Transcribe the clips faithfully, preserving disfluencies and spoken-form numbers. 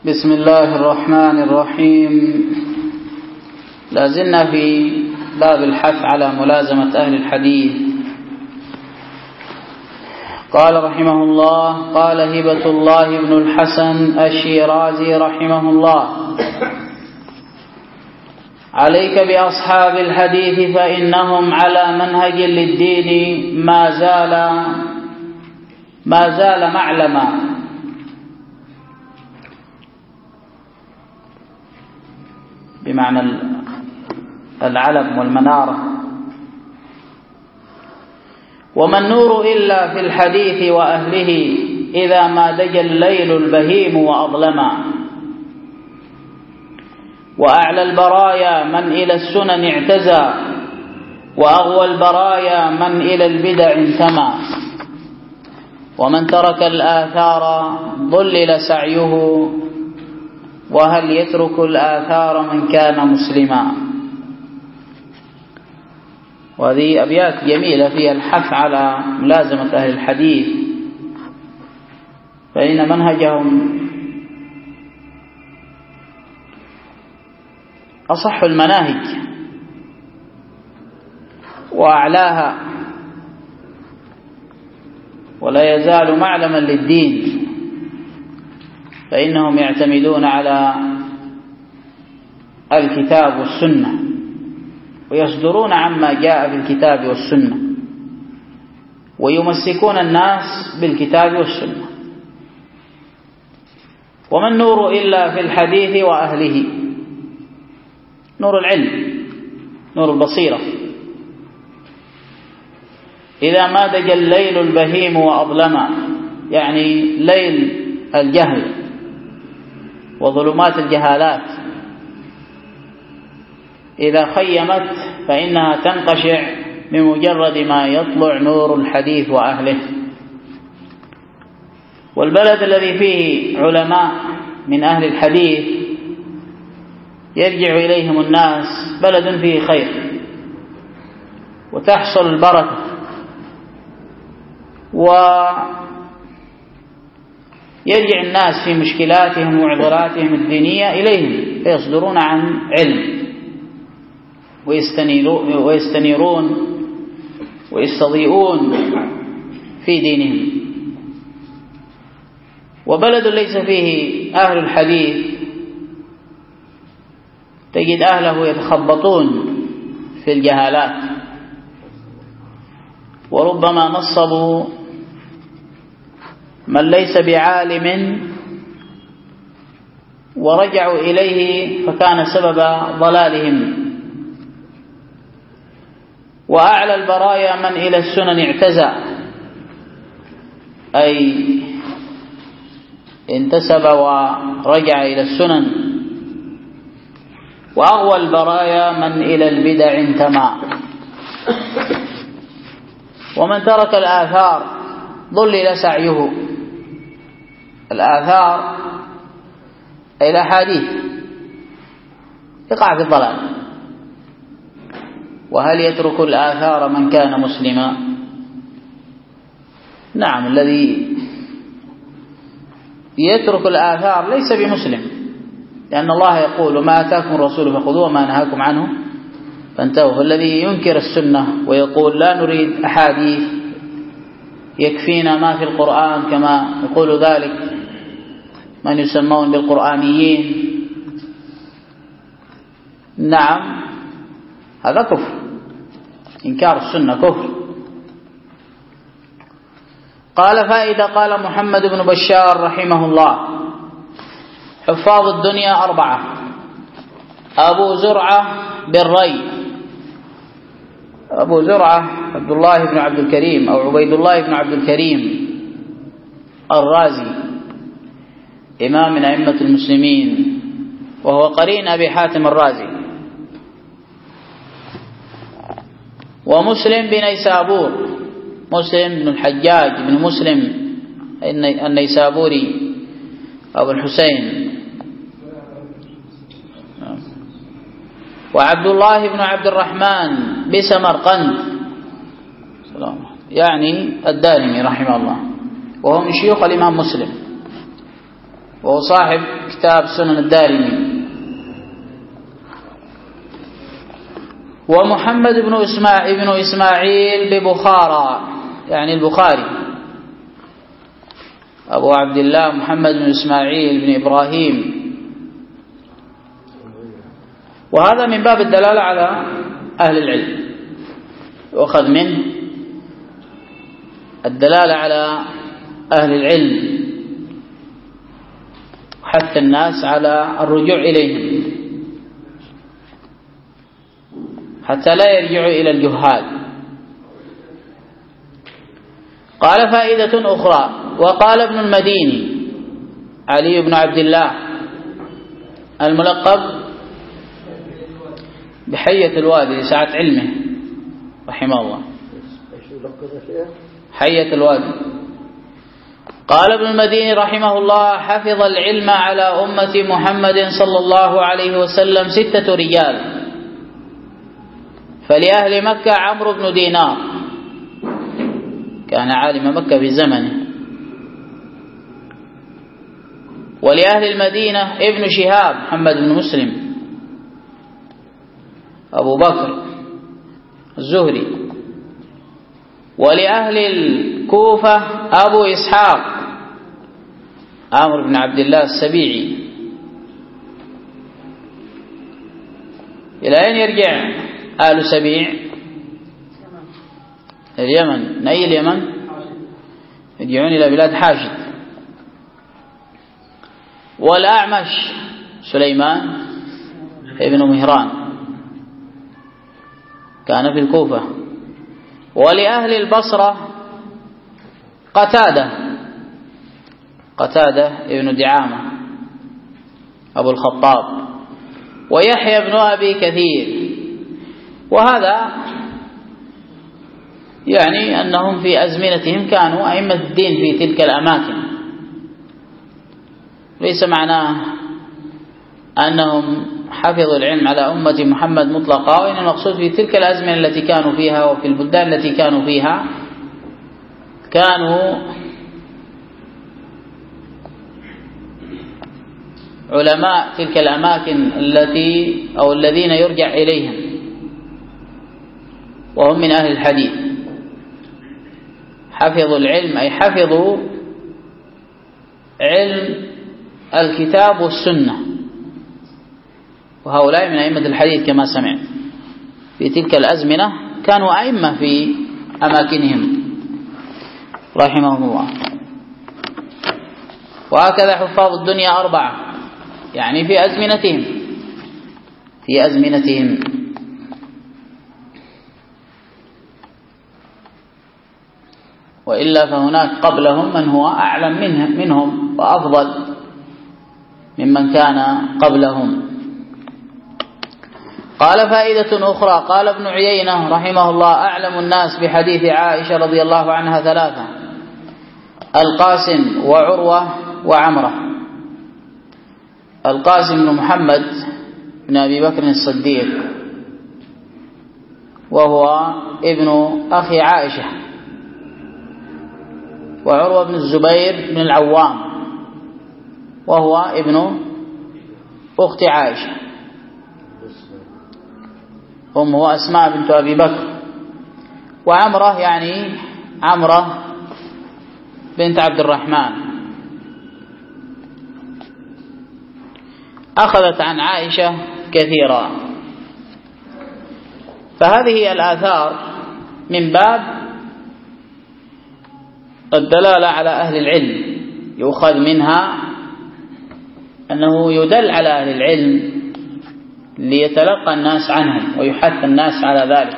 بسم الله الرحمن الرحيم. لازلنا في باب الحث على ملازمة أهل الحديث. قال رحمه الله: قال هبة الله بن الحسن الشيرازي رحمه الله: عليك بأصحاب الحديث فإنهم على منهج للدين ما زال ما زال معلما. بمعنى العلم والمنارة. وما النور إلا في الحديث وأهله إذا ما دجى الليل البهيم وأظلما. وأعلى البرايا من إلى السنن اعتزى وأغوى البرايا من إلى البدع انتمى. ومن ترك الآثار ضلل سعيه وهل يترك الآثار من كان مسلما. وهذه أبيات جميلة فيها الحث على ملازمة أهل الحديث، فإن منهجهم أصح المناهج وأعلاها، ولا يزال معلما للدين، فإنهم يعتمدون على الكتاب والسنة ويصدرون عما جاء في الكتاب والسنة ويمسكون الناس بالكتاب والسنة. وما النور إلا في الحديث وأهله. نور العلم، نور البصيرة. إذا ما دجى الليل البهيم وأظلما، يعني ليل الجهل وظلمات الجهالات إذا خيمت فإنها تنقشع بمجرد ما يطلع نور الحديث وأهله. والبلد الذي فيه علماء من أهل الحديث يرجع إليهم الناس بلد فيه خير وتحصل البركة، ويرجع الناس في مشكلاتهم وعذراتهم الدينية إليهم فيصدرون عن علم ويستنيرون ويستضيئون في دينهم. وبلد ليس فيه أهل الحديث تجد أهله يتخبطون في الجهالات، وربما نصبوا من ليس بعالم ورجعوا إليه فكان سبب ضلالهم. وأعلى البرايا من إلى السنن اعتزى، أي انتسب ورجع إلى السنن. وأغوى البرايا من إلى البدع انتمى. ومن ترك الآثار ضلل سعيه. الآثار أي الأحاديث يقع في الضلال. وهل يترك الآثار من كان مسلما؟ نعم، الذي يترك الآثار ليس بمسلم، لأن الله يقول: ما آتاكم الرسول فخذوه وما نهاكم عنه فانتهوا. فالذي ينكر السنة ويقول لا نريد أحاديث يكفينا ما في القرآن، كما يقول ذلك من يسمون بالقرآنيين، نعم هذا كفر. إنكار السنة كفر. قال فائدة: قال محمد بن بشار رحمه الله: حفاظ الدنيا أربعة: أبو زرعة بالري. أبو زرعة عبد الله بن عبد الكريم أو عبيد الله بن عبد الكريم الرازي، إمام من أئمة المسلمين، وهو قرين أبي حاتم الرازي. ومسلم بن نيسابور، مسلم بن الحجاج بن مسلم النيسابوري أبو الحسين. وعبد الله بن عبد الرحمن بسمرقند، يعني الدارمي رحمه الله، وهو من شيوخ الإمام مسلم، وهو صاحب كتاب سنن الدارمي. ومحمد بن إسماعيل, بن إسماعيل ببخارى يعني البخاري أبو عبد الله محمد بن إسماعيل بن إبراهيم. وهذا من باب الدلالة على أهل العلم، يؤخذ منه الدلالة على أهل العلم حتى الناس على الرجوع إليهم حتى لا يرجعوا إلى الجهال. قال فائدة أخرى: وقال ابن المديني علي بن عبد الله الملقب بحية الوادي لسعة علمه رحمه الله، حية الوادي. قال ابن المديني رحمه الله: حفظ العلم على أمة محمد صلى الله عليه وسلم ستة رجال، فلأهل مكة عمرو بن دينار كان عالم مكة في زمنه، ولأهل المدينة ابن شهاب محمد بن مسلم أبو بكر الزهري، ولأهل الكوفة أبو إسحاق عمرو بن عبد الله السبيعي. إلى أين يرجع آل سبيع؟ اليمن. من أي اليمن؟ يرجعون إلى بلاد حاشد. والأعمش سليمان ابن مهران كان في الكوفة. ولأهل البصرة قتادة قتادة ابن دعامة أبو الخطاب، ويحيى بن أبي كثير. وهذا يعني أنهم في أزمنتهم كانوا أئمة الدين في تلك الأماكن، ليس معناه أنهم حفظوا العلم على أمة محمد مطلقا، وإن المقصود في تلك الأزمنة التي كانوا فيها وفي البلدان التي كانوا فيها كانوا علماء تلك الأماكن التي أو الذين يرجع إليهم، وهم من أهل الحديث. حفظوا العلم أي حفظوا علم الكتاب والسنة، وهؤلاء من أئمة الحديث كما سمع. في تلك الأزمنة كانوا أئمة في أماكنهم رحمهم الله. وهكذا حفاظ الدنيا أربعة، يعني في أزمنتهم في أزمنتهم وإلا فهناك قبلهم من هو أعلم منهم, منهم وأفضل ممن كان قبلهم. قال فائدة أخرى: قال ابن عيينة رحمه الله: أعلم الناس بحديث عائشة رضي الله عنها ثلاثة: القاسم وعروة وعمرة. القاسم بن محمد بن أبي بكر الصديق، وهو ابن أخي عائشة، وعروة بن الزبير بن العوام، وهو ابن أخت عائشة، أمه أسماء بنت أبي بكر. وعمرة يعني عمرة بنت عبد الرحمن، أخذت عن عائشة كثيرا. فهذه الآثار من باب الدلالة على أهل العلم، يؤخذ منها أنه يدل على أهل العلم ليتلقى الناس عنهم ويحث الناس على ذلك.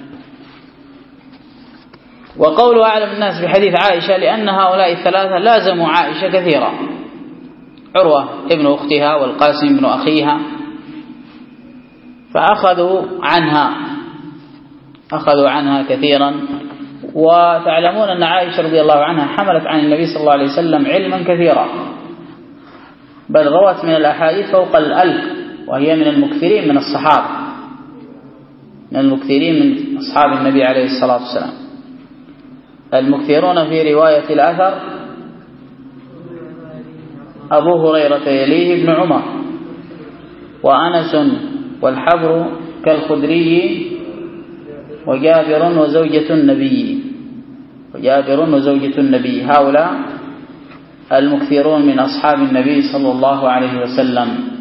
وقول أعلم الناس بحديث عائشة لأن هؤلاء الثلاثة لازموا عائشة كثيرا: عروة ابن أختها والقاسم ابن أخيها، فأخذوا عنها أخذوا عنها كثيرا. وتعلمون أن عائشة رضي الله عنها حملت عن النبي صلى الله عليه وسلم علما كثيرا، بل روت من الأحاديث فوق الألف، وهي من المكثرين من الصحابة من المكثرين من أصحاب النبي عليه الصلاة والسلام. المكثرون في رواية الأثر أبو هريرة يليه ابن عمر، وأنس والحبر كالخدري، وجابر وزوجة النبي وجابر وزوجة النبي. هؤلاء المكثرون من أصحاب النبي صلى الله عليه وسلم.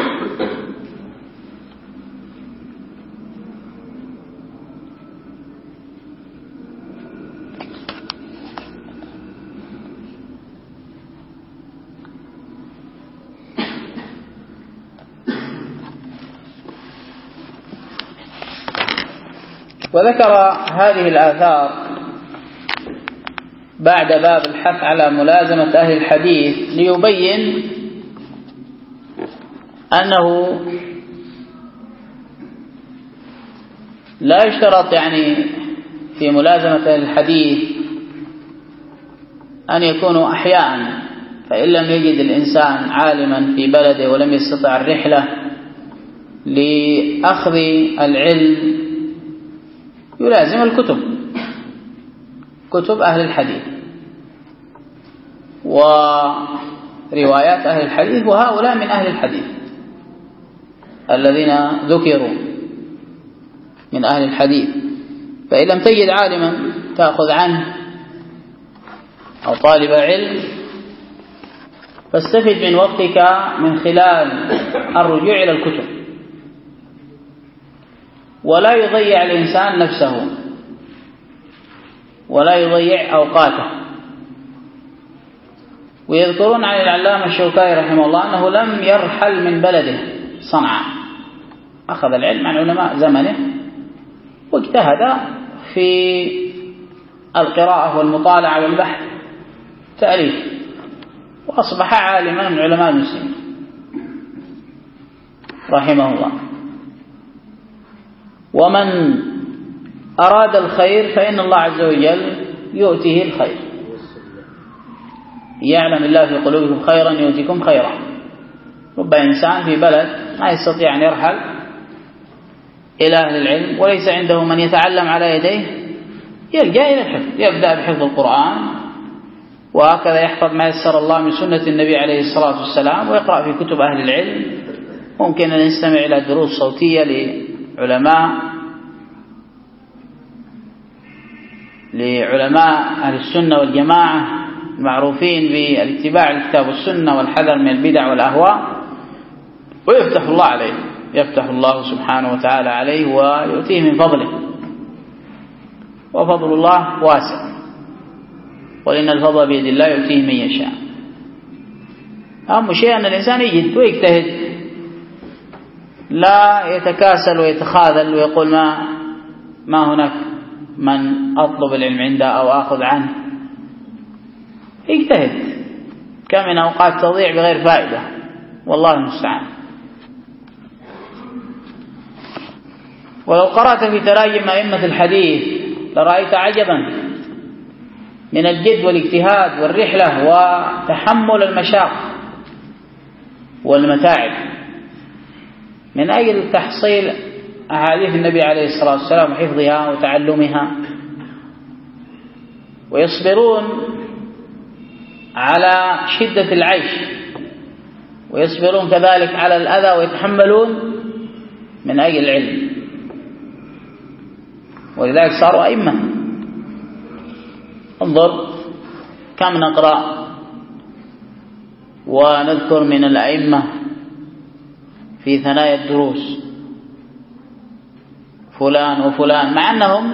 وذكر هذه الآثار بعد باب الحث على ملازمة أهل الحديث ليبين أنه لا يشترط يعني في ملازمة أهل الحديث أن يكونوا أحياء، فإن لم يجد الإنسان عالما في بلده ولم يستطع الرحلة لأخذ العلم يلازم الكتب، كتب أهل الحديث وروايات أهل الحديث، وهؤلاء من أهل الحديث الذين ذكروا من أهل الحديث. فإن لم تجد عالما تأخذ عنه أو طالب علم فاستفد من وقتك من خلال الرجوع إلى الكتب، ولا يضيع الإنسان نفسه ولا يضيع أوقاته. ويذكرون عن العلامة الشوكاني رحمه الله أنه لم يرحل من بلده صنعاء، أخذ العلم عن علماء زمنه واجتهد في القراءة والمطالعة والبحث تأليف، وأصبح عالما من علماء المسلمين رحمه الله. ومن أراد الخير فإن الله عز وجل يؤتيه الخير، يعلم الله في قلوبكم خيرا يؤتكم خيرا. رب إنسان في بلد ما يستطيع أن يرحل إلى أهل العلم وليس عنده من يتعلم على يديه، يلجأ إلى الحفظ، يبدأ بحفظ القرآن وهكذا يحفظ ما يسر الله من سنة النبي عليه الصلاة والسلام، ويقرأ في كتب أهل العلم. ممكن أن نستمع إلى دروس صوتية لعلماء لعلماء أهل السنة والجماعة المعروفين بالاتباع الكتاب والسنة والحذر من البدع والأهواء، ويفتح الله عليه، يفتح الله سبحانه وتعالى عليه ويؤتيه من فضله، وفضل الله واسع، وإن الفضل بيد الله يؤتيه من يشاء. أهم شيء أن الإنسان يجد ويجتهد، لا يتكاسل ويتخاذل ويقول ما ما هناك من أطلب العلم عنده أو أخذ عنه. اجتهد، كم من أوقات تضيع بغير فائدة، والله المستعان. ولو قرأت في تراجم أئمة الحديث لرأيت عجبا من الجد والاجتهاد والرحلة وتحمل المشاق والمتاعب من أجل تحصيل أحاديث النبي عليه الصلاة والسلام وحفظها وتعلمها، ويصبرون على شدة العيش، ويصبرون كذلك على الأذى، ويتحملون من أجل العلم، ولذلك صاروا أئمة. انظر كم نقرأ ونذكر من الأئمة في ثنايا الدروس فلان وفلان، مع أنهم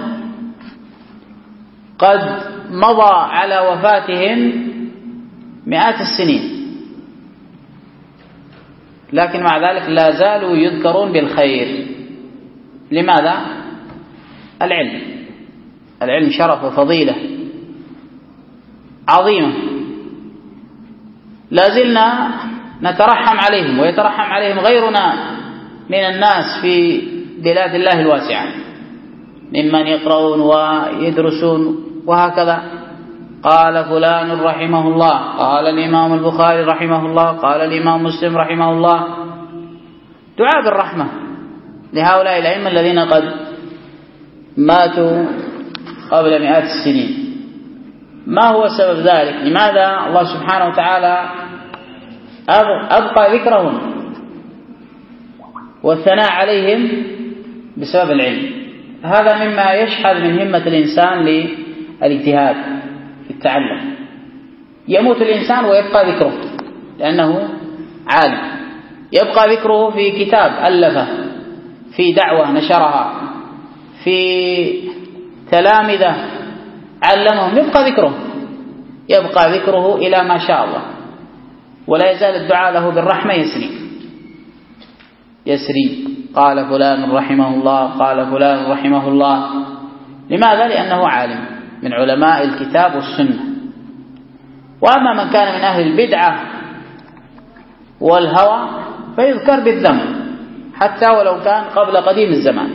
قد مضى على وفاتهم مئات السنين، لكن مع ذلك لا زالوا يذكرون بالخير. لماذا؟ العلم العلم شرف وفضيلة عظيمة، لا زلنا نترحم عليهم ويترحم عليهم غيرنا من الناس في بلاد الله الواسعة ممن يقرؤون ويدرسون وهكذا. قال فلان رحمه الله، قال الإمام البخاري رحمه الله، قال الإمام مسلم رحمه الله. دعاء بالرحمة لهؤلاء الأئمة الذين قد ماتوا قبل مئات السنين. ما هو سبب ذلك؟ لماذا الله سبحانه وتعالى أبقى ذكرهم والثناء عليهم بسبب العلم. هذا مما يشحذ من همة الإنسان للاجتهاد في التعلم. يموت الإنسان ويبقى ذكره لأنه عالم، يبقى ذكره في كتاب ألفه، في دعوة نشرها، في تلامذة علمهم، يبقى ذكره يبقى ذكره إلى ما شاء الله، ولا يزال الدعاء له بالرحمة يسري يسري قال فلان رحمه الله، قال فلان رحمه الله. لماذا؟ لأنه عالم من علماء الكتاب والسنة. وأما من كان من أهل البدعة والهوى فيذكر بالذم حتى ولو كان قبل قديم الزمان،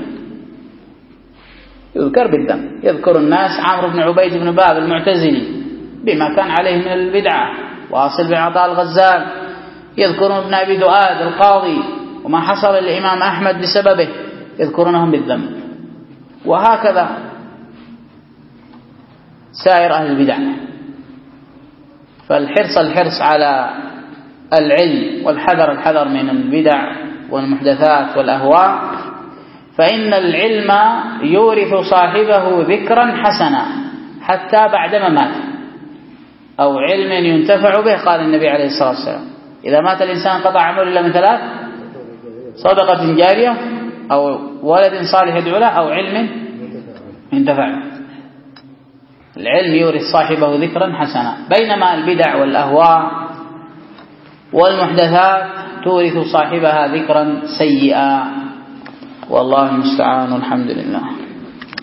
يذكر بالذم. يذكر الناس عمرو بن عبيد بن باب المعتزلي بما كان عليه من البدعة، واصل بن عطاء الغزال، يذكرون ابن أبي دؤاد القاضي وما حصل للإمام أحمد بسببه، يذكرونهم بالذم. وهكذا سائر أهل البدع. فالحرص الحرص على العلم والحذر الحذر من البدع والمحدثات والأهواء، فإن العلم يورث صاحبه ذكرا حسنا حتى بعدما مات، أو علم ينتفع به. قال النبي عليه الصلاة والسلام إذا مات الإنسان قطع عمله إلا من ثلاث: صدقة جارية، أو ولد صالح يدعو له، أو علم ينتفع به. العلم يورث صاحبه ذكرا حسنا، بينما البدع والأهواء والمحدثات تورث صاحبها ذكرا سيئا. والله المستعان، والحمد لله.